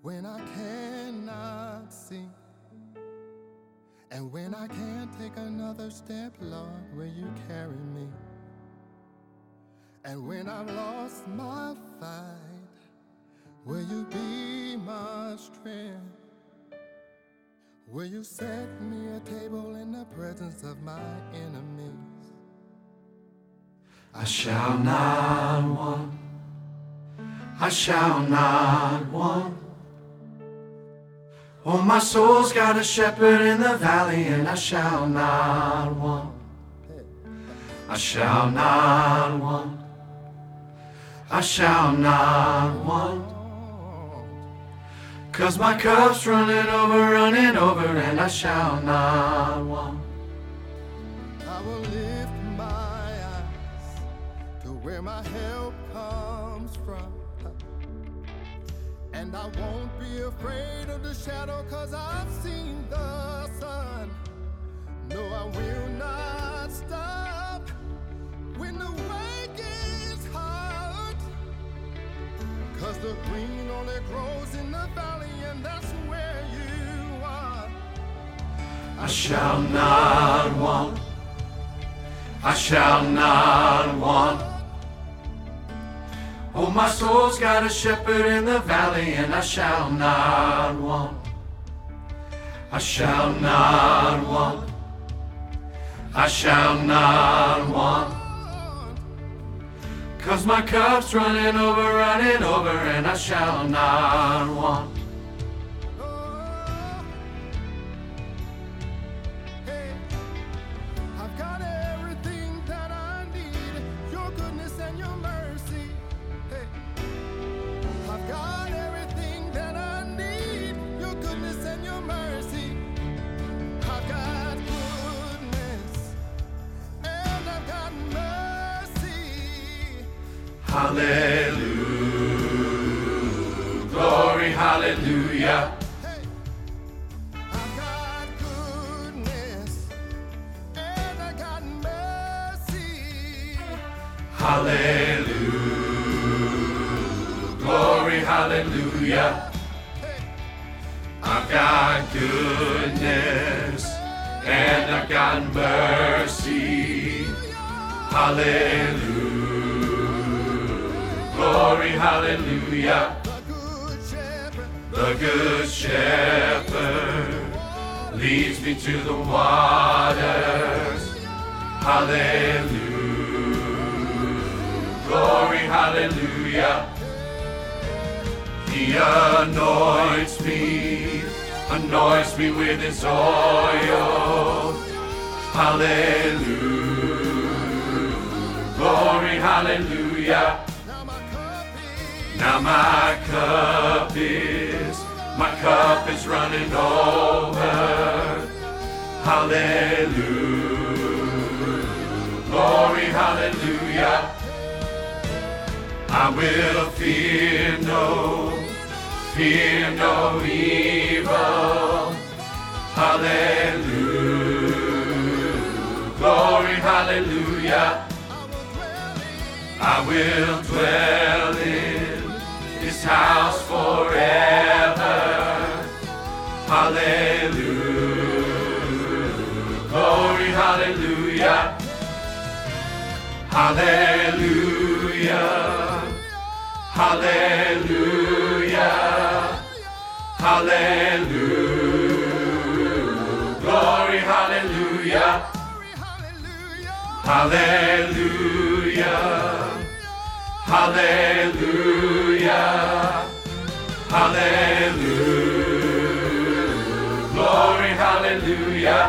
when I cannot see, and when I can't take another step, Lord, will you carry me? And when I've lost my fight, will you be my strength? Will you set me a table in the presence of my enemies? I shall not want, I shall not want. Oh, my soul's got a shepherd in the valley, and I shall not want. I shall not want, I shall not want. 'Cause my cup's running over, and I shall not want. I will lift my eyes to where my help comes from, and I won't be afraid of the shadow, 'cause I've seen the sun. No, I will not stop when the way gets hard, 'cause the green only grows in the valley, and that's where you are. I shall not want, I shall not want. Oh, my soul's got a shepherd in the valley, and I shall not want. I shall not want, I shall not want. 'Cause my cup's running over, and I shall not want. I've got everything that I need, your goodness and your mercy. Hey, I've got everything that I need, your goodness and your mercy. I've got goodness and I've got mercy. Hallelujah, glory, hallelujah. I've got goodness and I got mercy. Hallelujah, glory, hallelujah. I've got goodness and I've got mercy. Hallelujah, glory, hallelujah. The good shepherd leads me to the waters. Hallelujah, glory, hallelujah. He anoints me with his oil. Hallelujah, glory, hallelujah. Now my cup is running over. Hallelujah, glory, hallelujah. I will fear no evil. Hallelujah, glory, hallelujah. I will dwell in his house forever. Hallelujah, glory, hallelujah. Hallelujah, hallelujah, hallelujah, glory, hallelujah. Hallelujah, hallelujah, hallelujah, glory, hallelujah.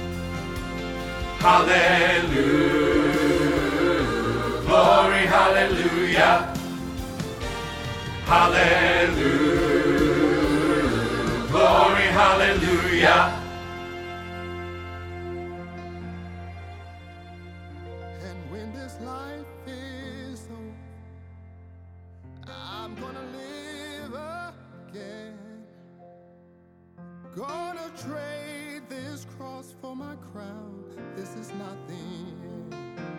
Hallelujah, glory, hallelujah. Hallelujah, glory, hallelujah. And when this life is over, I'm gonna live again. Gonna trade this cross for my crown. This is not the end.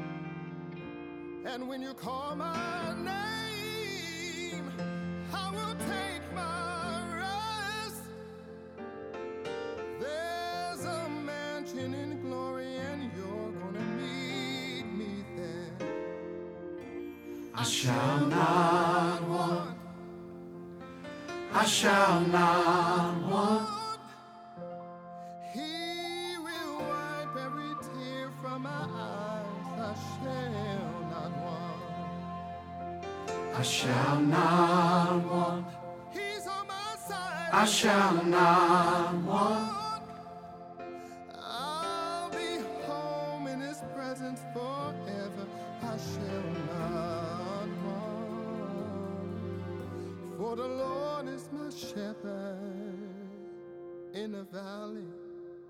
And when you call my name, I will take my I shall not want. I shall not want. He will wipe every tear from my eyes. I shall not want. I shall not want. He's on my side. I shall not want. I'll be home in His presence forever. I shall not want. For the Lord is my shepherd in the valley.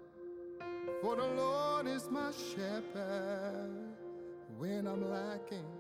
For the Lord is my shepherd when I'm lacking.